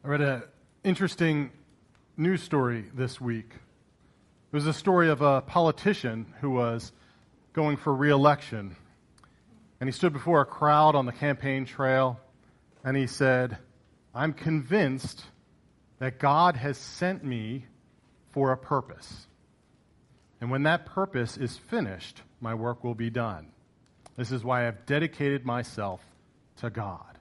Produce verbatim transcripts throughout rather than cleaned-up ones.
I read an interesting news story this week. It was a story of a politician who was going for re-election. And he stood before a crowd on the campaign trail, and he said, "I'm convinced that God has sent me for a purpose. And when that purpose is finished, my work will be done. This is why I've dedicated myself to God."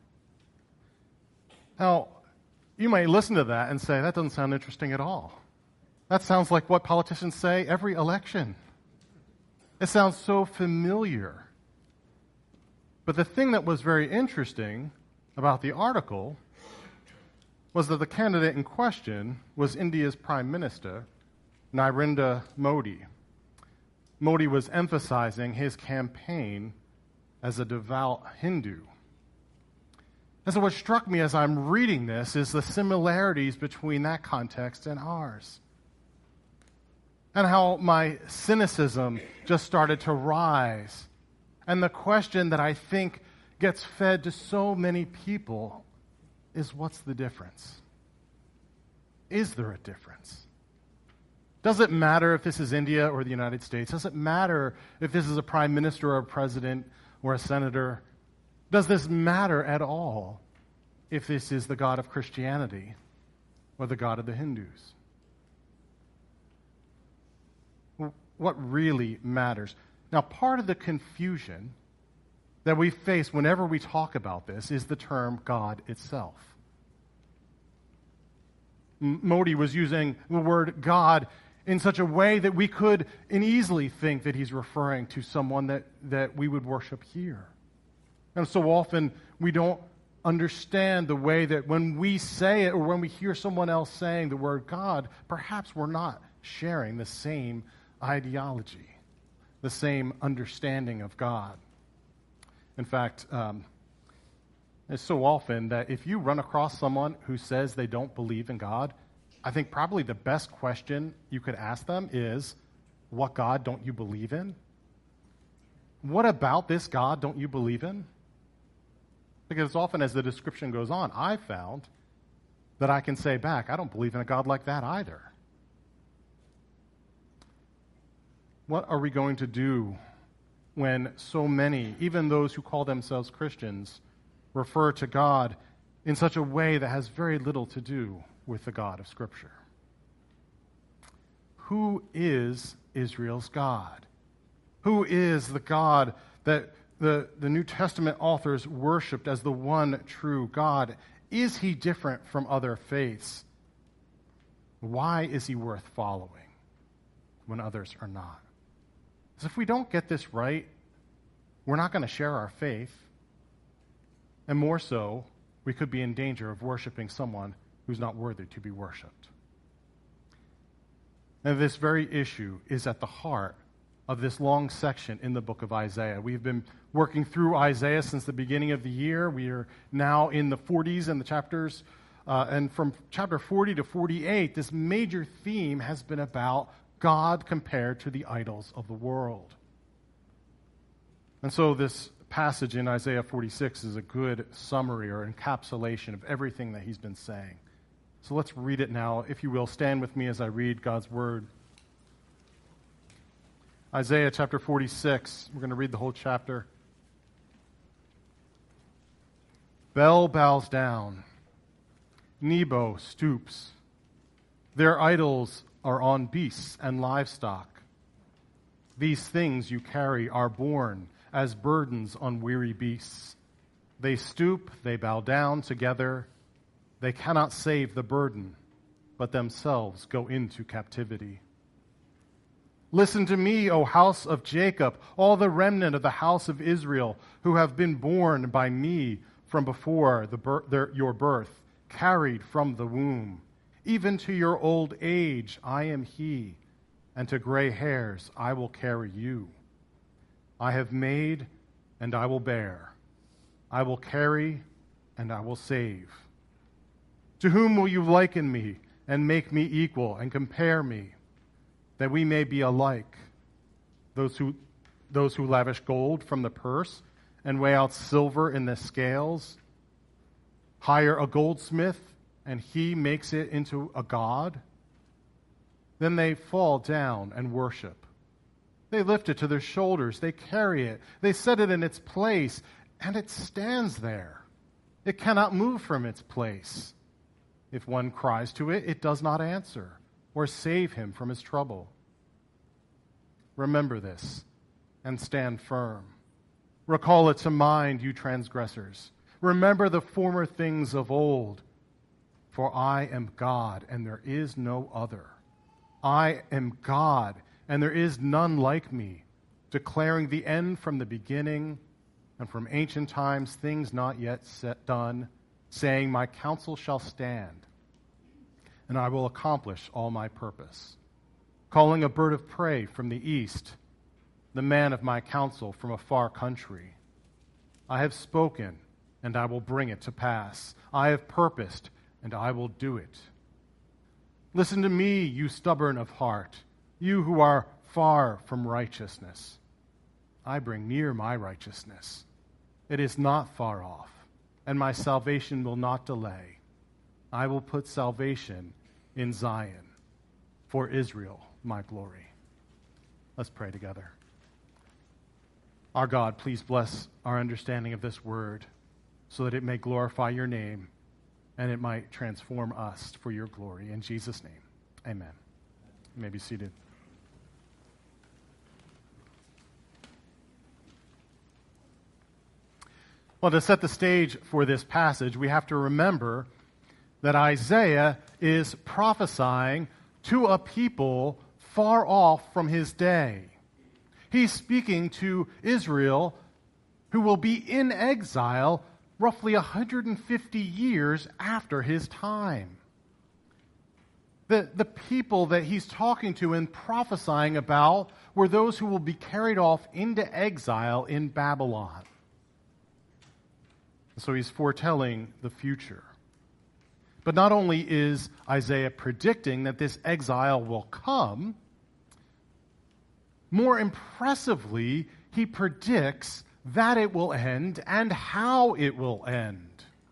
Now, you might listen to that and say, that doesn't sound interesting at all. That sounds like what politicians say every election. It sounds so familiar. But the thing that was very interesting about the article was that the candidate in question was India's Prime Minister, Narendra Modi. Modi was emphasizing his campaign as a devout Hindu. And so what struck me as I'm reading this is the similarities between that context and ours. And how my cynicism just started to rise. And the question that I think gets fed to so many people is, what's the difference? Is there a difference? Does it matter if this is India or the United States? Does it matter if this is a prime minister or a president or a senator? Does this matter at all if this is the God of Christianity or the God of the Hindus? What really matters? Now, part of the confusion that we face whenever we talk about this is the term God itself. M- Modi was using the word God in such a way that we could and easily think that he's referring to someone that, that we would worship here. And so often we don't understand the way that when we say it or when we hear someone else saying the word God, perhaps we're not sharing the same ideology, the same understanding of God. In fact, um, it's so often that if you run across someone who says they don't believe in God, I think probably the best question you could ask them is, what God don't you believe in? What about this God don't you believe in? Because often as the description goes on, I found that I can say back, I don't believe in a God like that either. What are we going to do when so many, even those who call themselves Christians, refer to God in such a way that has very little to do with the God of Scripture? Who is Israel's God? Who is the God that the, the New Testament authors worshipped as the one true God? Is he different from other faiths? Why is he worth following when others are not? Because if we don't get this right, we're not going to share our faith. And more so, we could be in danger of worshiping someone who's not worthy to be worshipped. And this very issue is at the heart of this long section in the book of Isaiah. We've been working through Isaiah since the beginning of the year. We are now in the forties in the chapters. Uh, and from chapter forty to forty-eight, this major theme has been about God compared to the idols of the world. And so this passage in Isaiah forty-six is a good summary or encapsulation of everything that he's been saying. So let's read it now. If you will, stand with me as I read God's word. Isaiah chapter forty-six. We're going to read the whole chapter. Bel bows down. Nebo stoops. Their idols are on beasts and livestock. These things you carry are borne as burdens on weary beasts. They stoop, they bow down together. They cannot save the burden, but themselves go into captivity. Listen to me, O house of Jacob, all the remnant of the house of Israel, who have been born by me from before the bir- their, your birth, carried from the womb. Even to your old age I am he, and to gray hairs I will carry you. I have made, and I will bear. I will carry, and I will save. To whom will you liken me, and make me equal, and compare me, that we may be alike? Those who, those who lavish gold from the purse, and weigh out silver in the scales, hire a goldsmith, and he makes it into a god, then they fall down and worship. They lift it to their shoulders. They carry it. They set it in its place, and it stands there. It cannot move from its place. If one cries to it, it does not answer or save him from his trouble. Remember this and stand firm. Recall it to mind, you transgressors. Remember the former things of old. For I am God, and there is no other. I am God, and there is none like me, declaring the end from the beginning, and from ancient times things not yet set done, saying, my counsel shall stand, and I will accomplish all my purpose. Calling a bird of prey from the east, the man of my counsel from a far country. I have spoken, and I will bring it to pass. I have purposed, and I will do it. Listen to me, you stubborn of heart, you who are far from righteousness. I bring near my righteousness. It is not far off, and my salvation will not delay. I will put salvation in Zion, for Israel, my glory. Let's pray together. Our God, please bless our understanding of this word so that it may glorify your name and it might transform us for your glory. In Jesus' name, amen. You may be seated. Well, to set the stage for this passage, we have to remember that Isaiah is prophesying to a people far off from his day. He's speaking to Israel, who will be in exile roughly one hundred fifty years after his time. The, the people that he's talking to and prophesying about were those who will be carried off into exile in Babylon. So he's foretelling the future. But not only is Isaiah predicting that this exile will come, more impressively, he predicts that it will end and how it will end.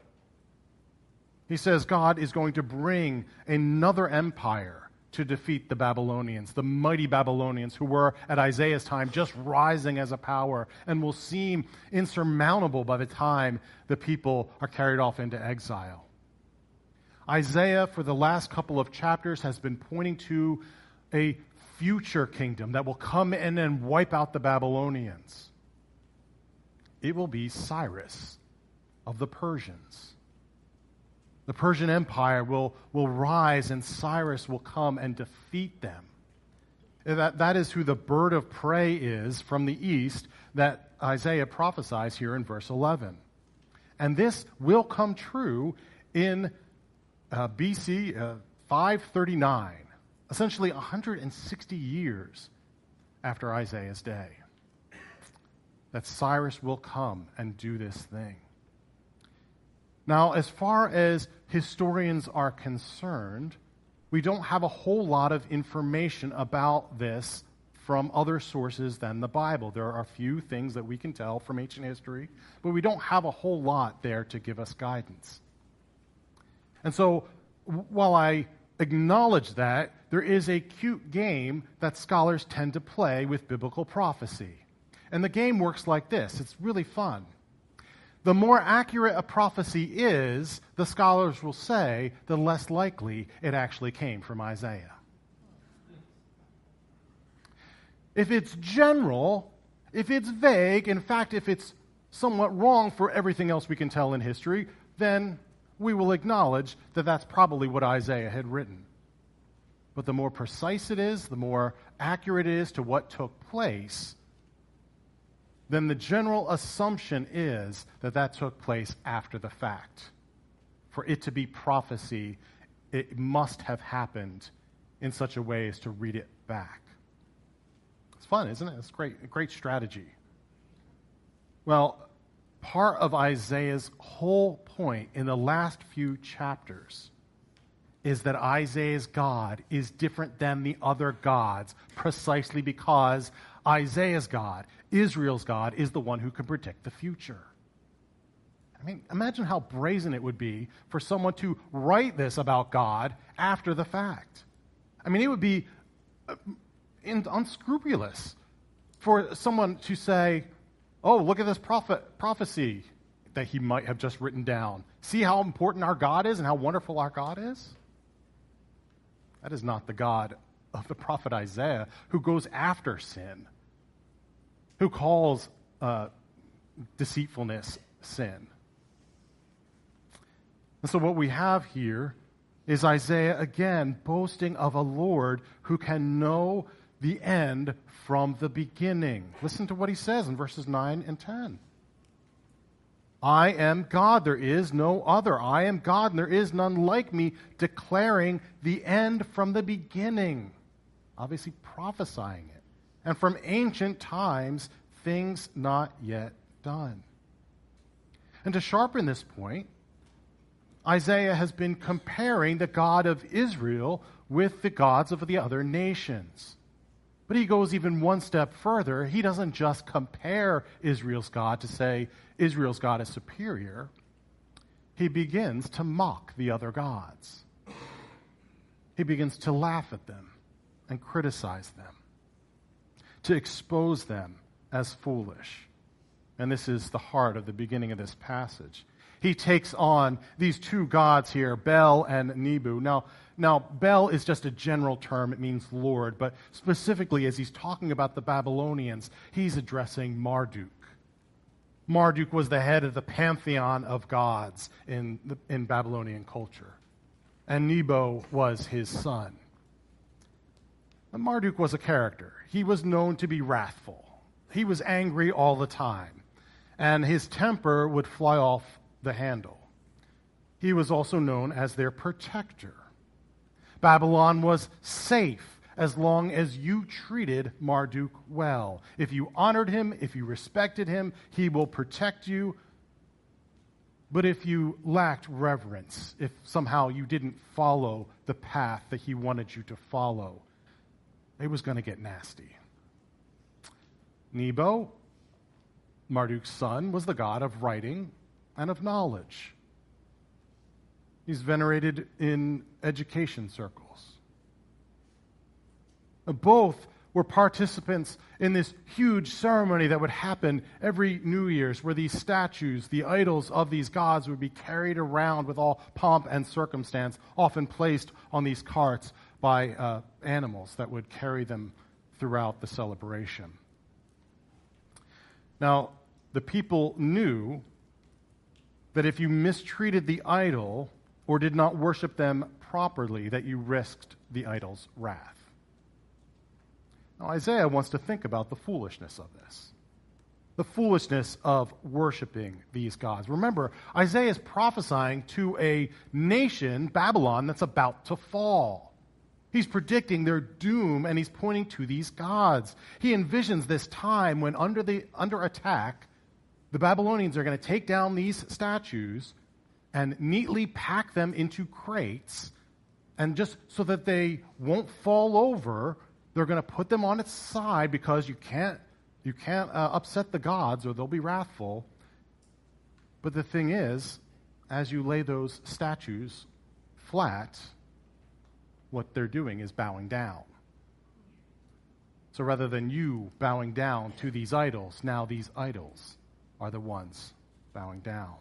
He says God is going to bring another empire to defeat the Babylonians, the mighty Babylonians who were at Isaiah's time just rising as a power and will seem insurmountable by the time the people are carried off into exile. Isaiah, for the last couple of chapters, has been pointing to a future kingdom that will come in and wipe out the Babylonians. It will be Cyrus of the Persians. The Persian Empire will, will rise and Cyrus will come and defeat them. That, that is who the bird of prey is from the east that Isaiah prophesies here in verse eleven. And this will come true in uh, B C uh, five thirty-nine, essentially one hundred sixty years after Isaiah's day, that Cyrus will come and do this thing. Now, as far as historians are concerned, we don't have a whole lot of information about this from other sources than the Bible. There are a few things that we can tell from ancient history, but we don't have a whole lot there to give us guidance. And so, while I acknowledge that, there is a cute game that scholars tend to play with biblical prophecy. And the game works like this. It's really fun. The more accurate a prophecy is, the scholars will say, the less likely it actually came from Isaiah. If it's general, if it's vague, in fact, if it's somewhat wrong for everything else we can tell in history, then we will acknowledge that that's probably what Isaiah had written. But the more precise it is, the more accurate it is to what took place, then the general assumption is that that took place after the fact. For it to be prophecy, it must have happened in such a way as to read it back. It's fun, isn't it? It's great, a great strategy. Well, part of Isaiah's whole point in the last few chapters is that Isaiah's God is different than the other gods, precisely because Isaiah's God, Israel's God, is the one who can predict the future. I mean, imagine how brazen it would be for someone to write this about God after the fact. I mean, it would be uh, in, unscrupulous for someone to say, oh, look at this prophet, prophecy that he might have just written down. See how important our God is and how wonderful our God is? That is not the God of the prophet Isaiah, who goes after sin, who calls uh, deceitfulness sin. And so what we have here is Isaiah again boasting of a Lord who can know the end from the beginning. Listen to what he says in verses nine and ten. I am God, there is no other. I am God, and there is none like me, declaring the end from the beginning. Obviously prophesying it. And from ancient times, things not yet done. And to sharpen this point, Isaiah has been comparing the God of Israel with the gods of the other nations. But he goes even one step further. He doesn't just compare Israel's God to say Israel's God is superior. He begins to mock the other gods. He begins to laugh at them and criticize them, to expose them as foolish. And this is the heart of the beginning of this passage. He takes on these two gods here, Bel and Nebu. Now, now, Bel is just a general term. It means Lord. But specifically, as he's talking about the Babylonians, he's addressing Marduk. Marduk was the head of the pantheon of gods in, the, in Babylonian culture. And Nebo was his son. And Marduk was a character. He was known to be wrathful. He was angry all the time. And his temper would fly off the handle. He was also known as their protector. Babylon was safe as long as you treated Marduk well. If you honored him, if you respected him, he will protect you. But if you lacked reverence, if somehow you didn't follow the path that he wanted you to follow, it was going to get nasty. Nebo, Marduk's son, was the god of writing and of knowledge. He's venerated in education circles. Both were participants in this huge ceremony that would happen every New Year's, where these statues, the idols of these gods, would be carried around with all pomp and circumstance, often placed on these carts by uh, animals that would carry them throughout the celebration. Now, the people knew that if you mistreated the idol or did not worship them properly, that you risked the idol's wrath. Now, Isaiah wants to think about the foolishness of this, the foolishness of worshiping these gods. Remember, Isaiah is prophesying to a nation, Babylon, that's about to fall. He's predicting their doom, and he's pointing to these gods. He envisions this time when under the under attack, the Babylonians are going to take down these statues and neatly pack them into crates, and just so that they won't fall over, they're going to put them on its side because you can't you can't uh, upset the gods or they'll be wrathful. But the thing is, as you lay those statues flat, what they're doing is bowing down. So rather than you bowing down to these idols, now these idols are the ones bowing down.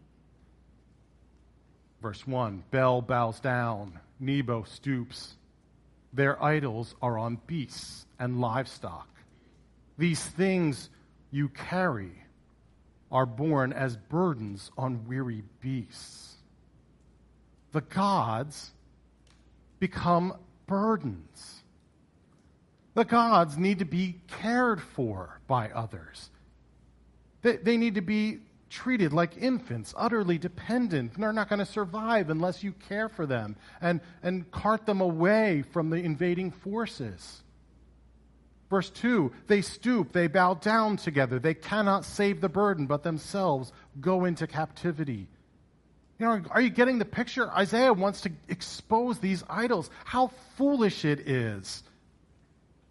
Verse one, Bel bows down, Nebo stoops. Their idols are on beasts and livestock. These things you carry are borne as burdens on weary beasts. The gods become burdens. The gods need to be cared for by others. They, they need to be treated like infants, utterly dependent. They're not going to survive unless you care for them and, and cart them away from the invading forces. Verse two, they stoop, they bow down together. They cannot save the burden, but themselves go into captivity. You know, are you getting the picture? Isaiah wants to expose these idols. How foolish it is.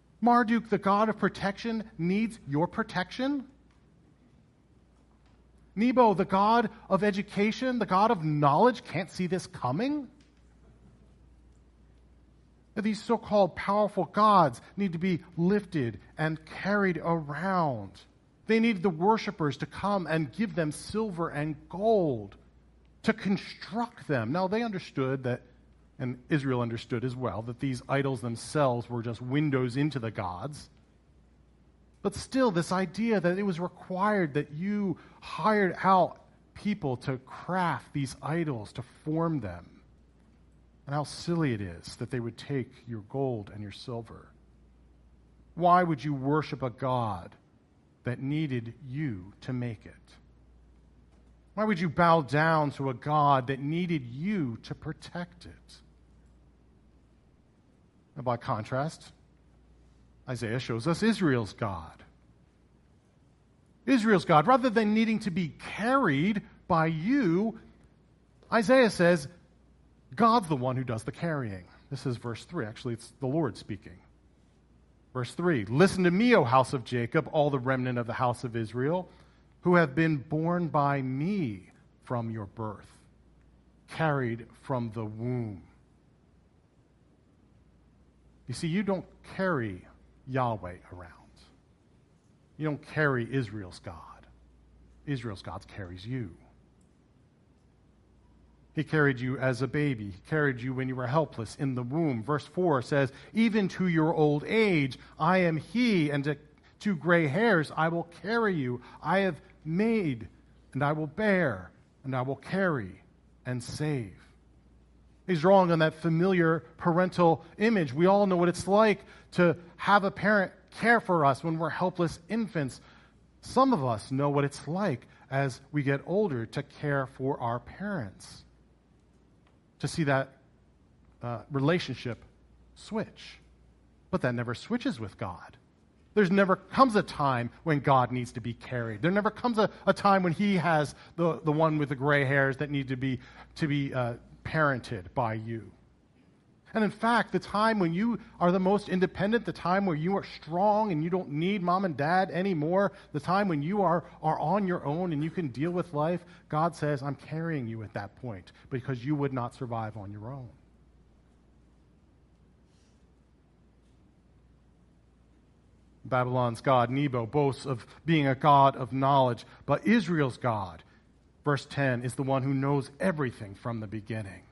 Marduk, the god of protection, needs your protection? Nebo, the God of education, the God of knowledge, can't see this coming? These so-called powerful gods need to be lifted and carried around. They need the worshipers to come and give them silver and gold to construct them. Now, they understood that, and Israel understood as well, that these idols themselves were just windows into the gods. But still, this idea that it was required that you hired out people to craft these idols, to form them. And how silly it is that they would take your gold and your silver. Why would you worship a God that needed you to make it? Why would you bow down to a God that needed you to protect it? And by contrast, Isaiah shows us Israel's God. Israel's God, rather than needing to be carried by you, Isaiah says, God's the one who does the carrying. This is verse three. Actually, it's the Lord speaking. Verse three, listen to me, O house of Jacob, all the remnant of the house of Israel, who have been born by me from your birth, carried from the womb. You see, you don't carry Yahweh around. You don't carry Israel's God. Israel's God carries you. He carried you as a baby. He carried you when you were helpless in the womb. Verse four says, even to your old age, I am he, and to, to gray hairs I will carry you. I have made, and I will bear, and I will carry and save. He's drawing on that familiar parental image. We all know what it's like to have a parent care for us when we're helpless infants. Some of us know what it's like as we get older to care for our parents, to see that uh, relationship switch. But that never switches with God. There's never comes a time when God needs to be carried. There never comes a, a time when he has the, the one with the gray hairs that need to be, to be uh, parented by you. And in fact, the time when you are the most independent, the time where you are strong and you don't need mom and dad anymore, the time when you are, are on your own and you can deal with life, God says, I'm carrying you at that point because you would not survive on your own. Babylon's god, Nebo, boasts of being a god of knowledge, but Israel's God, verse ten, is the one who knows everything from the beginning.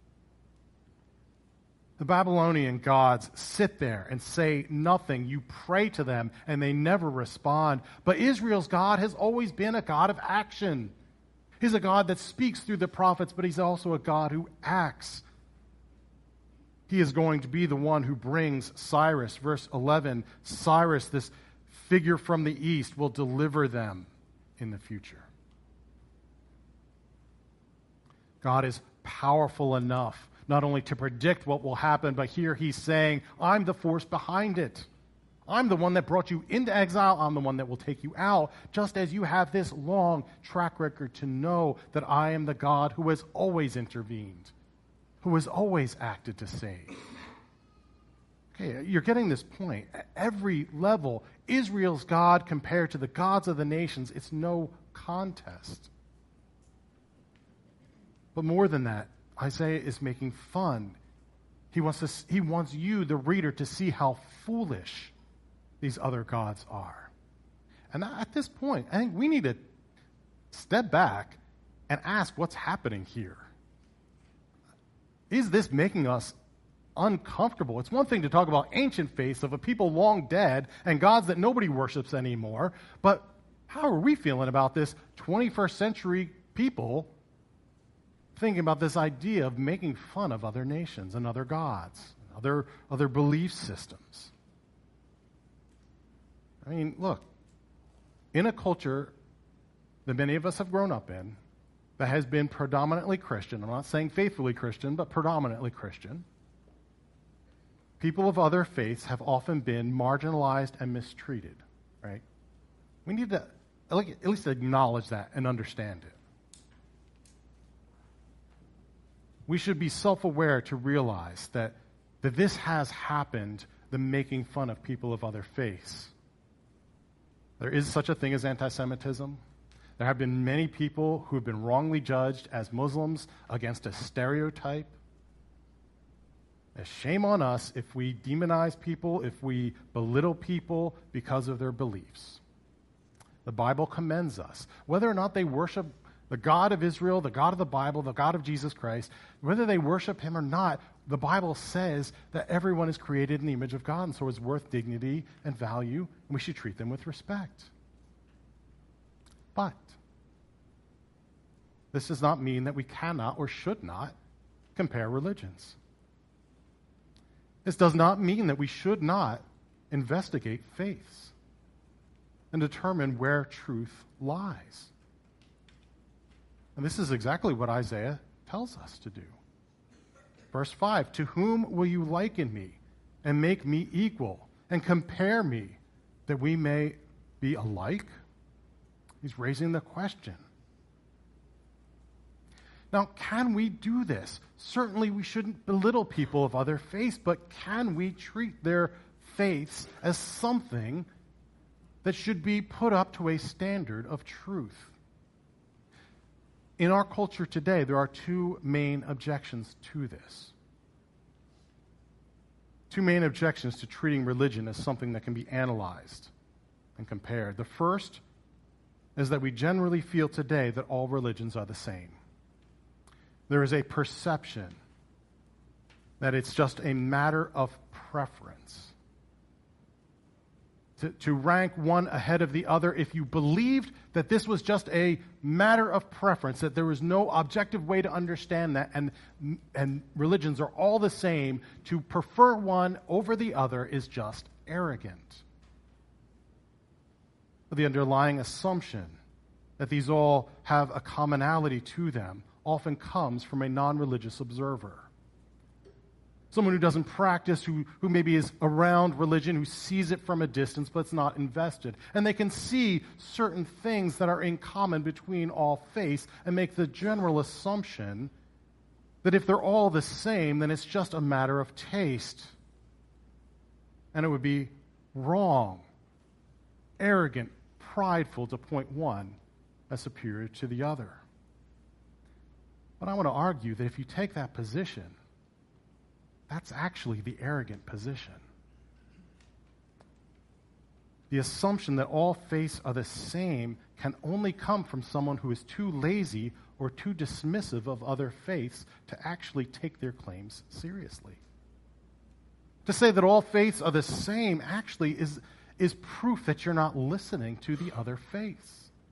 The Babylonian gods sit there and say nothing. You pray to them and they never respond. But Israel's God has always been a God of action. He's a God that speaks through the prophets, but he's also a God who acts. He is going to be the one who brings Cyrus. Verse eleven, Cyrus, this figure from the east, will deliver them in the future. God is powerful enough not only to predict what will happen, but here he's saying, I'm the force behind it. I'm the one that brought you into exile. I'm the one that will take you out, just as you have this long track record to know that I am the God who has always intervened, who has always acted to save. Okay, you're getting this point. At every level, Israel's God compared to the gods of the nations, it's no contest. But more than that, Isaiah is making fun. He wants to, he wants you, the reader, to see how foolish these other gods are. And at this point, I think we need to step back and ask what's happening here. Is this making us uncomfortable? It's one thing to talk about ancient faiths of a people long dead and gods that nobody worships anymore, but how are we feeling about this twenty-first century people thinking about this idea of making fun of other nations and other gods, other, other belief systems? I mean, look, in a culture that many of us have grown up in, that has been predominantly Christian, I'm not saying faithfully Christian, but predominantly Christian, people of other faiths have often been marginalized and mistreated, right? We need to at least acknowledge that and understand it. We should be self-aware to realize that, that this has happened, the making fun of people of other faiths. There is such a thing as anti-Semitism. There have been many people who have been wrongly judged as Muslims against a stereotype. And shame on us if we demonize people, if we belittle people because of their beliefs. The Bible commends us. Whether or not they worship the God of Israel, the God of the Bible, the God of Jesus Christ, whether they worship him or not, the Bible says that everyone is created in the image of God and so is worth dignity and value, and we should treat them with respect. But this does not mean that we cannot or should not compare religions. This does not mean that we should not investigate faiths and determine where truth lies. And this is exactly what Isaiah tells us to do. Verse five, to whom will you liken me and make me equal and compare me that we may be alike? He's raising the question. Now, can we do this? Certainly we shouldn't belittle people of other faiths, but can we treat their faiths as something that should be put up to a standard of truth? In our culture today, there are two main objections to this. Two main objections to treating religion as something that can be analyzed and compared. The first is that we generally feel today that all religions are the same. There is a perception that it's just a matter of preference. To, to rank one ahead of the other, if you believed that this was just a matter of preference, that there was no objective way to understand that, and, and religions are all the same, to prefer one over the other is just arrogant. The underlying assumption that these all have a commonality to them often comes from a non-religious observer. Someone who doesn't practice, who, who maybe is around religion, who sees it from a distance but is not invested. And they can see certain things that are in common between all faiths and make the general assumption that if they're all the same, then it's just a matter of taste. And it would be wrong, arrogant, prideful to point one as superior to the other. But I want to argue that if you take that position, that's actually the arrogant position. The assumption that all faiths are the same can only come from someone who is too lazy or too dismissive of other faiths to actually take their claims seriously. To say that all faiths are the same actually is, is proof that you're not listening to the other faiths.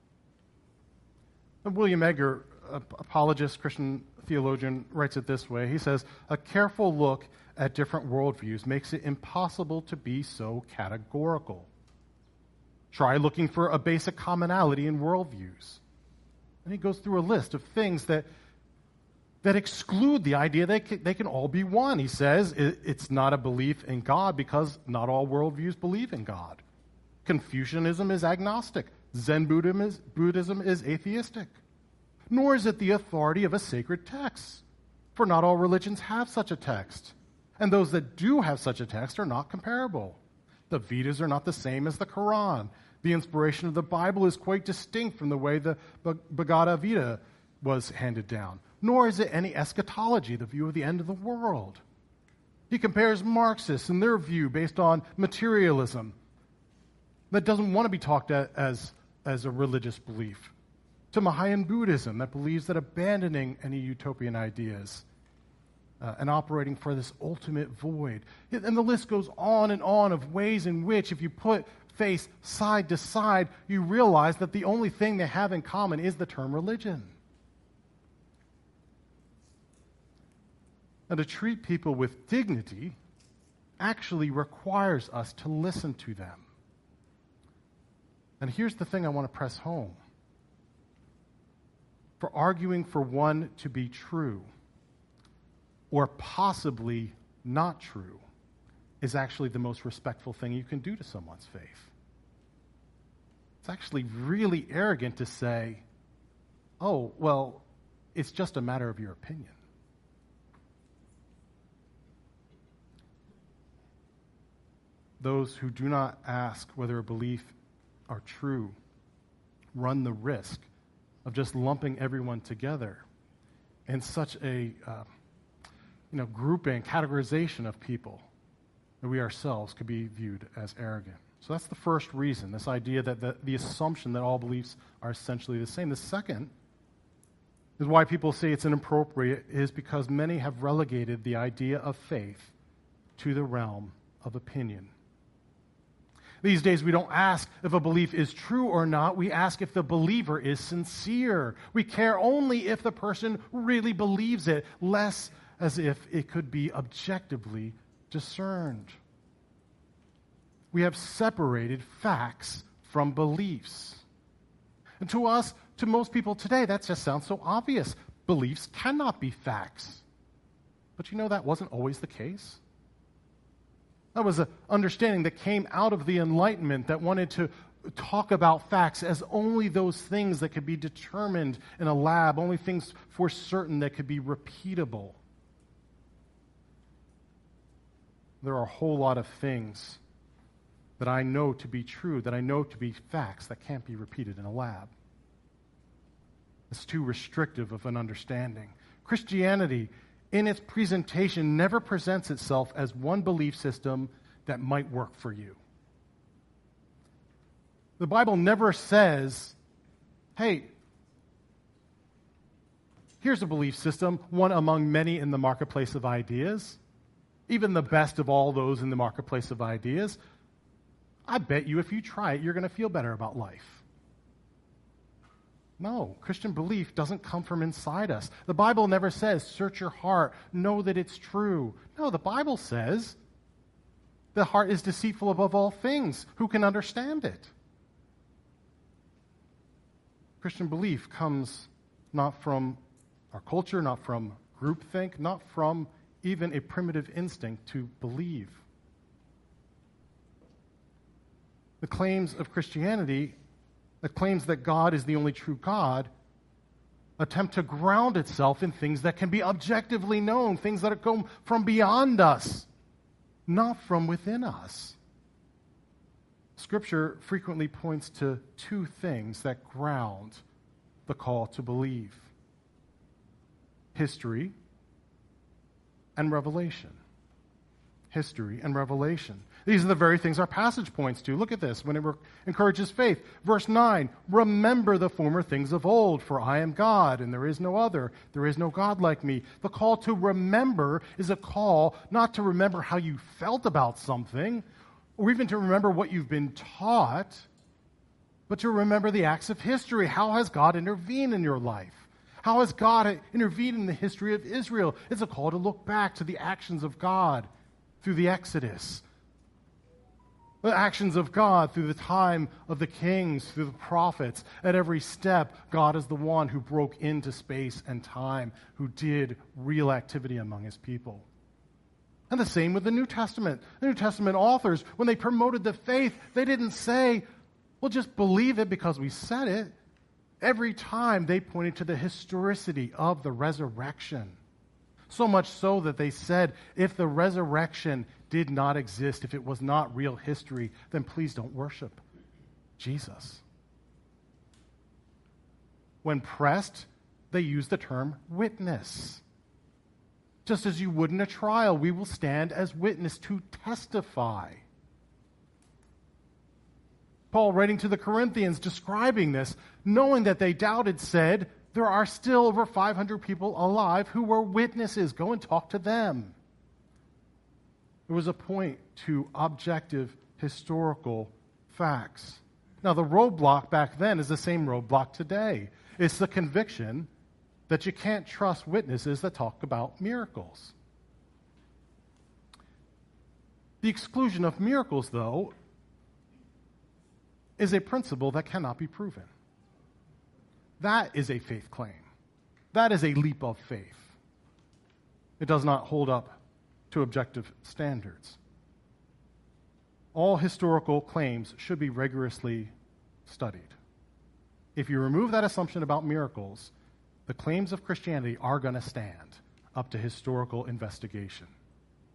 And William Edgar, apologist, Christian theologian, writes it this way. He says, a careful look at different worldviews makes it impossible to be so categorical. Try looking for a basic commonality in worldviews. And he goes through a list of things that, that exclude the idea that they can, they can all be one. He says it, it's not a belief in God because not all worldviews believe in God. Confucianism is agnostic. Zen Buddhism is, Buddhism is atheistic. Nor is it the authority of a sacred text, for not all religions have such a text, and those that do have such a text are not comparable. The Vedas are not the same as the Quran. The inspiration of the Bible is quite distinct from the way the Bhagavad Gita was handed down. Nor is it any eschatology, the view of the end of the world. He compares Marxists and their view based on materialism that doesn't want to be talked at as, as a religious belief, to Mahayana Buddhism that believes that abandoning any utopian ideas uh, and operating for this ultimate void. And the list goes on and on of ways in which, if you put faith side to side, you realize that the only thing they have in common is the term religion. And to treat people with dignity actually requires us to listen to them. And here's the thing I want to press home. For arguing for one to be true or possibly not true is actually the most respectful thing you can do to someone's faith. It's actually really arrogant to say, oh, well, it's just a matter of your opinion. Those who do not ask whether a belief are true run the risk of just lumping everyone together in such a uh, you know, grouping, categorization of people that we ourselves could be viewed as arrogant. So that's the first reason, this idea that the, the assumption that all beliefs are essentially the same. The second is why people say it's inappropriate is because many have relegated the idea of faith to the realm of opinion. These days, we don't ask if a belief is true or not. We ask if the believer is sincere. We care only if the person really believes it, less as if it could be objectively discerned. We have separated facts from beliefs. And to us, to most people today, that just sounds so obvious. Beliefs cannot be facts. But you know that wasn't always the case. That was an understanding that came out of the Enlightenment that wanted to talk about facts as only those things that could be determined in a lab, only things for certain that could be repeatable. There are a whole lot of things that I know to be true, that I know to be facts that can't be repeated in a lab. It's too restrictive of an understanding. Christianity, in its presentation, never presents itself as one belief system that might work for you. The Bible never says, hey, here's a belief system, one among many in the marketplace of ideas, even the best of all those in the marketplace of ideas. I bet you if you try it, you're going to feel better about life. No, Christian belief doesn't come from inside us. The Bible never says, search your heart, know that it's true. No, the Bible says, the heart is deceitful above all things. Who can understand it? Christian belief comes not from our culture, not from groupthink, not from even a primitive instinct to believe. The claims of Christianity, the claims that God is the only true God, attempt to ground itself in things that can be objectively known, things that come from beyond us, not from within us. Scripture frequently points to two things that ground the call to believe: history and revelation. History and revelation. These are the very things our passage points to. Look at this when it re- encourages faith. Verse nine, remember the former things of old, for I am God, and there is no other. There is no God like me. The call to remember is a call not to remember how you felt about something, or even to remember what you've been taught, but to remember the acts of history. How has God intervened in your life? How has God intervened in the history of Israel? It's a call to look back to the actions of God through the Exodus. The actions of God through the time of the kings, through the prophets. At every step, God is the one who broke into space and time, who did real activity among his people. And the same with the New Testament. The New Testament authors, when they promoted the faith, they didn't say, well, just believe it because we said it. Every time they pointed to the historicity of the resurrection. So much so that they said, if the resurrection did not exist, if it was not real history, then please don't worship Jesus. When pressed, they use the term witness. Just as you would in a trial, we will stand as witness to testify. Paul, writing to the Corinthians, describing this, knowing that they doubted, said, there are still over five hundred people alive who were witnesses. Go and talk to them. There was a point to objective historical facts. Now, the roadblock back then is the same roadblock today. It's the conviction that you can't trust witnesses that talk about miracles. The exclusion of miracles, though, is a principle that cannot be proven. That is a faith claim. That is a leap of faith. It does not hold up to objective standards. All historical claims should be rigorously studied. If you remove that assumption about miracles, the claims of Christianity are going to stand up to historical investigation.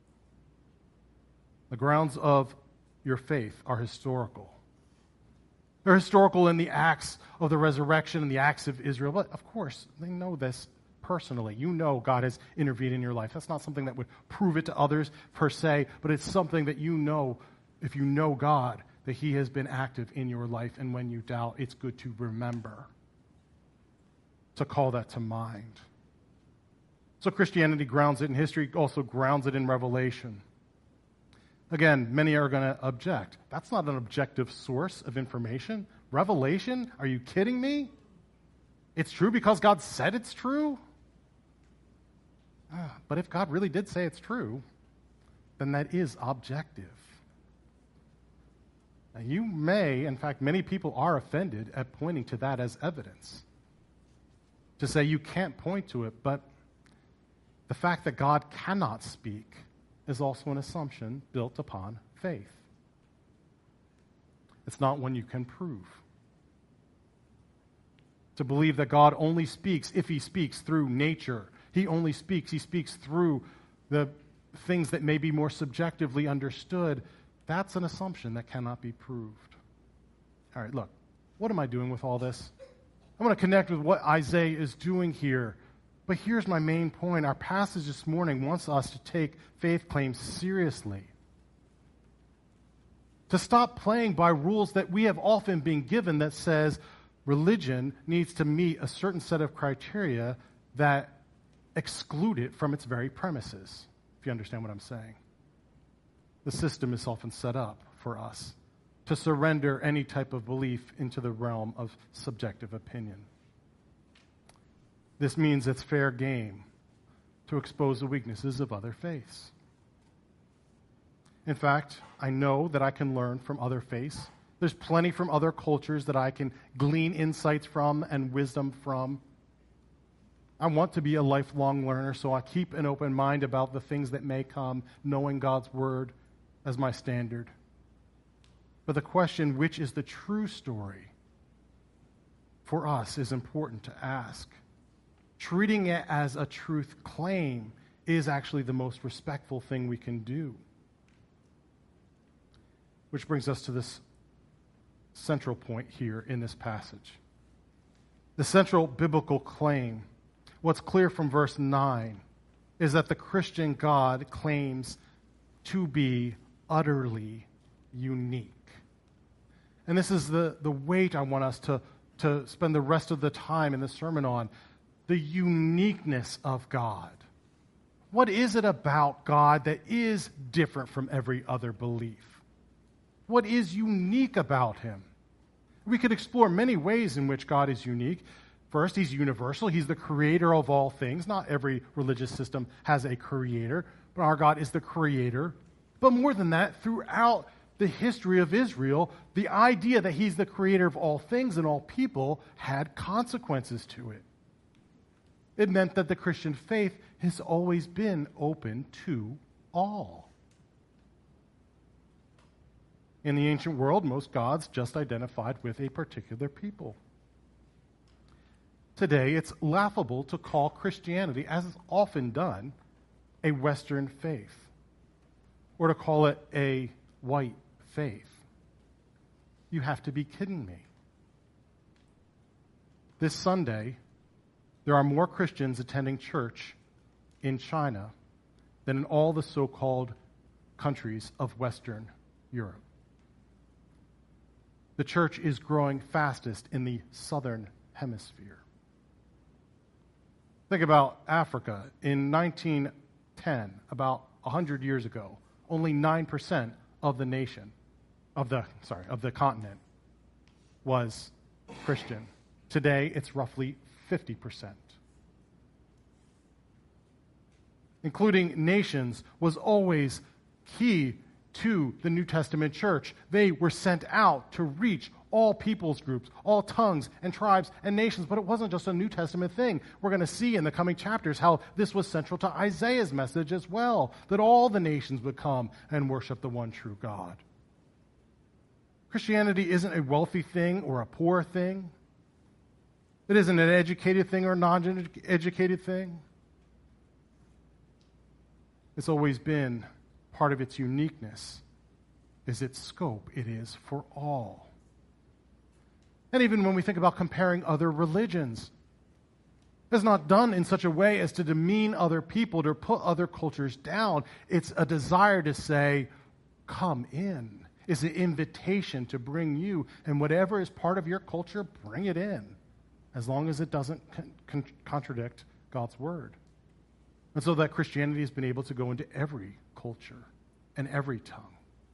The grounds of your faith are historical. They're historical in the acts of the resurrection and the acts of Israel. But of course, they know this personally. You know God has intervened in your life. That's not something that would prove it to others per se, but it's something that you know, if you know God, that he has been active in your life. And when you doubt, it's good to remember, to call that to mind. So Christianity grounds it in history, also grounds it in revelation. Again, many are going to object. That's not an objective source of information. Revelation? Are you kidding me? It's true because God said it's true? Ah, but if God really did say it's true, then that is objective. Now, you may, in fact, many people are offended at pointing to that as evidence. To say you can't point to it, but the fact that God cannot speak is also an assumption built upon faith. It's not one you can prove. To believe that God only speaks if he speaks through nature. He only speaks, he speaks through the things that may be more subjectively understood. That's an assumption that cannot be proved. All right, look, what am I doing with all this? I'm going to connect with what Isaiah is doing here. But here's my main point. Our passage this morning wants us to take faith claims seriously. To stop playing by rules that we have often been given that says religion needs to meet a certain set of criteria that exclude it from its very premises, if you understand what I'm saying. The system is often set up for us to surrender any type of belief into the realm of subjective opinion. This means it's fair game to expose the weaknesses of other faiths. In fact, I know that I can learn from other faiths. There's plenty from other cultures that I can glean insights from and wisdom from. I want to be a lifelong learner, so I keep an open mind about the things that may come, knowing God's word as my standard. But the question, which is the true story, for us is important to ask. Treating it as a truth claim is actually the most respectful thing we can do. Which brings us to this central point here in this passage. The central biblical claim, what's clear from verse nine, is that the Christian God claims to be utterly unique. And this is the, the weight I want us to, to spend the rest of the time in the sermon on. The uniqueness of God. What is it about God that is different from every other belief? What is unique about him? We could explore many ways in which God is unique. First, he's universal. He's the creator of all things. Not every religious system has a creator, but our God is the creator. But more than that, throughout the history of Israel, the idea that he's the creator of all things and all people had consequences to it. It meant that the Christian faith has always been open to all. In the ancient world, most gods just identified with a particular people. Today, it's laughable to call Christianity, as is often done, a Western faith, or to call it a white faith. You have to be kidding me. This Sunday, there are more Christians attending church in China than in all the so-called countries of Western Europe. The church is growing fastest in the southern hemisphere. Think about Africa. In nineteen ten, about one hundred years ago, only nine percent of the nation, of the, sorry, of the continent was Christian. Today, it's roughly fifty percent. Including nations was always key to the New Testament church. They were sent out to reach all peoples groups, all tongues and tribes and nations. But it wasn't just a New Testament thing. We're going to see in the coming chapters how this was central to Isaiah's message as well, that all the nations would come and worship the one true God. Christianity isn't a wealthy thing or a poor thing. It isn't an educated thing or a non-educated thing. It's always been part of its uniqueness is its scope. It is for all. And even when we think about comparing other religions, it's not done in such a way as to demean other people, to put other cultures down. It's a desire to say, come in. It's an invitation to bring you, and whatever is part of your culture, bring it in, as long as it doesn't con- con- contradict God's word. And so that Christianity has been able to go into every culture and every tongue.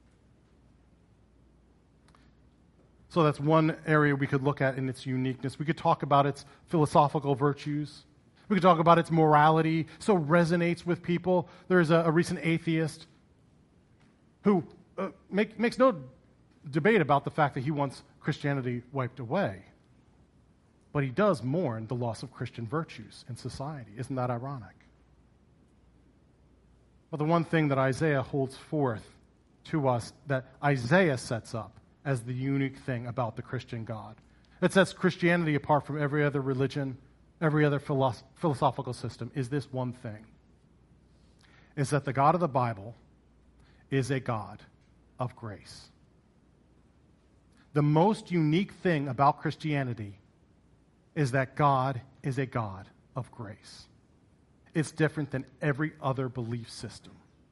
So that's one area we could look at in its uniqueness. We could talk about its philosophical virtues. We could talk about its morality, so resonates with people. There's a, a recent atheist who uh, make, makes no debate about the fact that he wants Christianity wiped away. But he does mourn the loss of Christian virtues in society. Isn't that ironic? But the one thing that Isaiah holds forth to us, that Isaiah sets up as the unique thing about the Christian God, it sets Christianity apart from every other religion, every other philosoph- philosophical system, is this one thing. Is that the God of the Bible is a God of grace. The most unique thing about Christianity is that God is a God of grace. It's different than every other belief system.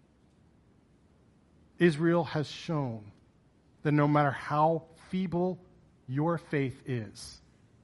Israel has shown that no matter how feeble your faith is,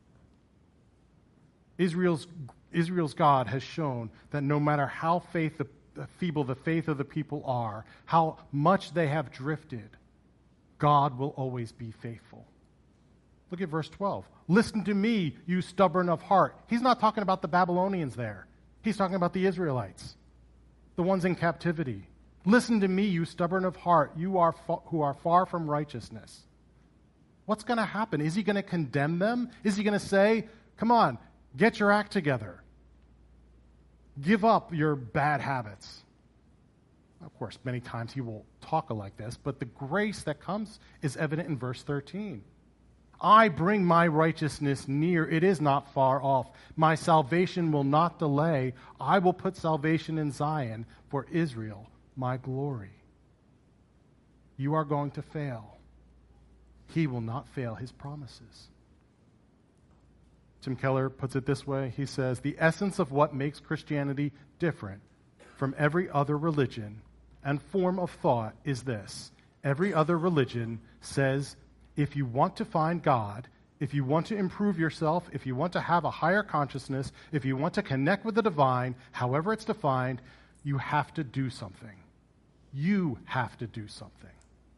Israel's, Israel's God has shown that no matter how faith the, the feeble the faith of the people are, how much they have drifted, God will always be faithful. Look at verse twelve. Listen to me, you stubborn of heart. He's not talking about the Babylonians there. He's talking about the Israelites, the ones in captivity. Listen to me, you stubborn of heart, you are fa- who are far from righteousness. What's going to happen? Is he going to condemn them? Is he going to say, come on, get your act together. Give up your bad habits. Of course, many times he will talk like this, but the grace that comes is evident in verse thirteen. I bring my righteousness near. It is not far off. My salvation will not delay. I will put salvation in Zion for Israel, my glory. You are going to fail. He will not fail his promises. Tim Keller puts it this way. He says, the essence of what makes Christianity different from every other religion and form of thought is this. Every other religion says, if you want to find God, if you want to improve yourself, if you want to have a higher consciousness, if you want to connect with the divine, however it's defined, you have to do something. You have to do something.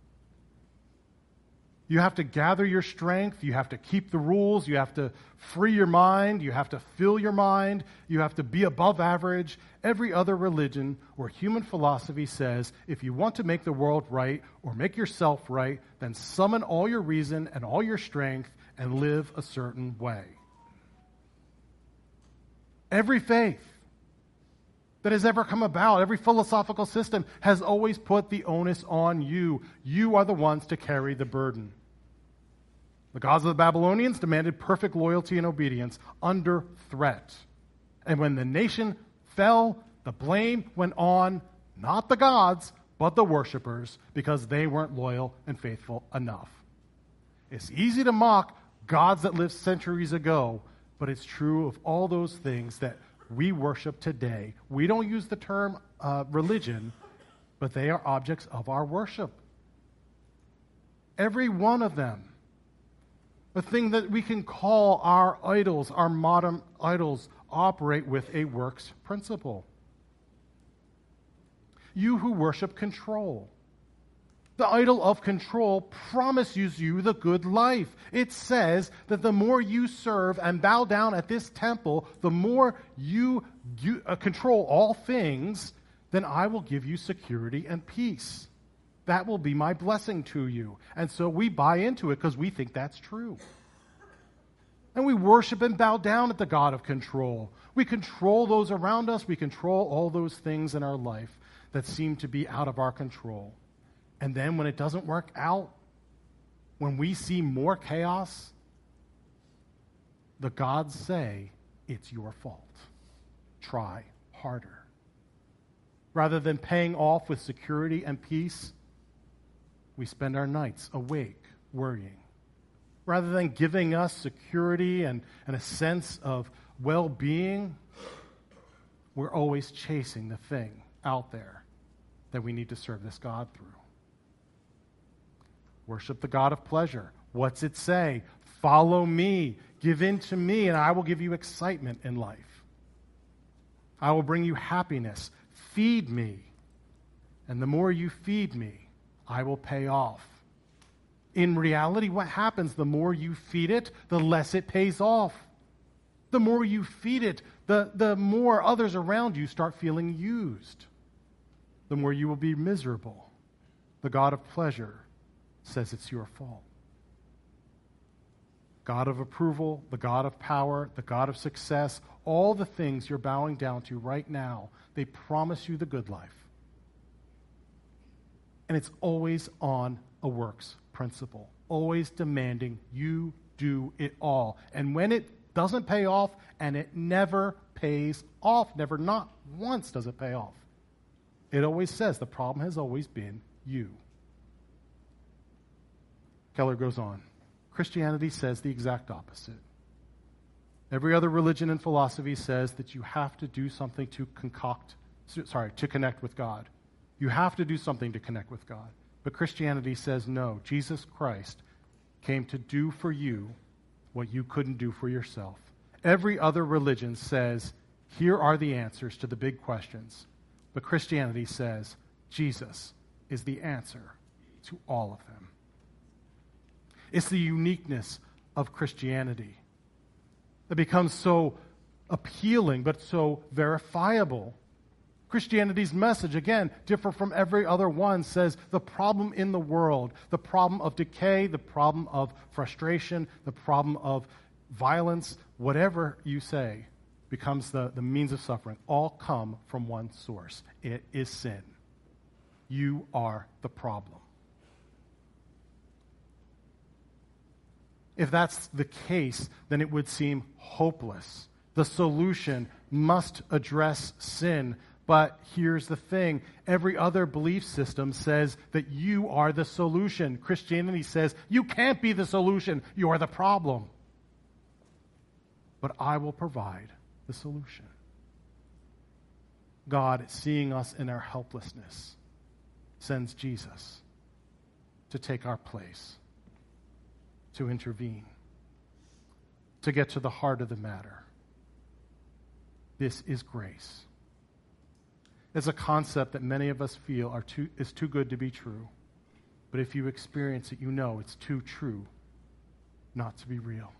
You have to gather your strength. You have to keep the rules. You have to free your mind. You have to fill your mind. You have to be above average. Every other religion or human philosophy says, if you want to make the world right or make yourself right, then summon all your reason and all your strength and live a certain way. Every faith that has ever come about, every philosophical system has always put the onus on you. You are the ones to carry the burden. The gods of the Babylonians demanded perfect loyalty and obedience under threat. And when the nation fell, the blame went on not the gods, but the worshipers, because they weren't loyal and faithful enough. It's easy to mock gods that lived centuries ago, but it's true of all those things that we worship today. We don't use the term uh, religion, but they are objects of our worship. Every one of them. The thing that we can call our idols, our modern idols, operate with a works principle. You who worship control. The idol of control promises you the good life. It says that the more you serve and bow down at this temple, the more you, you uh, control all things, then I will give you security and peace. That will be my blessing to you. And so we buy into it because we think that's true. And we worship and bow down at the God of control. We control those around us. We control all those things in our life that seem to be out of our control. And then when it doesn't work out, when we see more chaos, the gods say, it's your fault. Try harder. Rather than paying off with security and peace, we spend our nights awake, worrying. Rather than giving us security and, and a sense of well-being, we're always chasing the thing out there that we need to serve this God through. Worship the God of pleasure. What's it say? Follow me, give in to me, and I will give you excitement in life. I will bring you happiness. Feed me, and the more you feed me, I will pay off. In reality, what happens? The more you feed it, the less it pays off. The more you feed it, the, the more others around you start feeling used. The more you will be miserable. The God of pleasure says it's your fault. God of approval, the God of power, the God of success, all the things you're bowing down to right now, they promise you the good life. And it's always on a works principle, always demanding you do it all. And when it doesn't pay off, and it never pays off, never, not once does it pay off, it always says the problem has always been you. Keller goes on. Christianity says the exact opposite. Every other religion and philosophy says that you have to do something to concoct, sorry, to connect with God. You have to do something to connect with God. But Christianity says no. Jesus Christ came to do for you what you couldn't do for yourself. Every other religion says, here are the answers to the big questions. But Christianity says, Jesus is the answer to all of them. It's the uniqueness of Christianity that becomes so appealing but so verifiable. Christianity's message, again, different from every other one, says the problem in the world, the problem of decay, the problem of frustration, the problem of violence, whatever you say, becomes the, the means of suffering, all come from one source. It is sin. You are the problem. If that's the case, then it would seem hopeless. The solution must address sin. But here's the thing. Every other belief system says that you are the solution. Christianity says you can't be the solution. You are the problem. But I will provide the solution. God, seeing us in our helplessness, sends Jesus to take our place, to intervene, to get to the heart of the matter. This is grace. It's a concept that many of us feel are too, is too good to be true. But if you experience it, you know it's too true not to be real.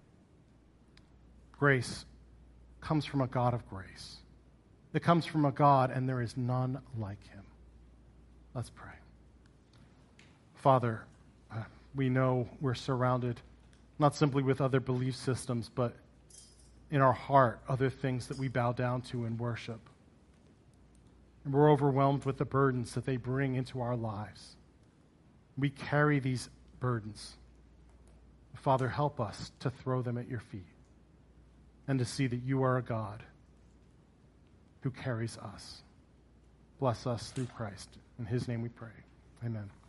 Grace comes from a God of grace. It comes from a God, and there is none like him. Let's pray. Father, uh, we know we're surrounded not simply with other belief systems, but in our heart, other things that we bow down to and worship. And we're overwhelmed with the burdens that they bring into our lives. We carry these burdens. Father, help us to throw them at your feet and to see that you are a God who carries us. Bless us through Christ. In his name we pray. Amen.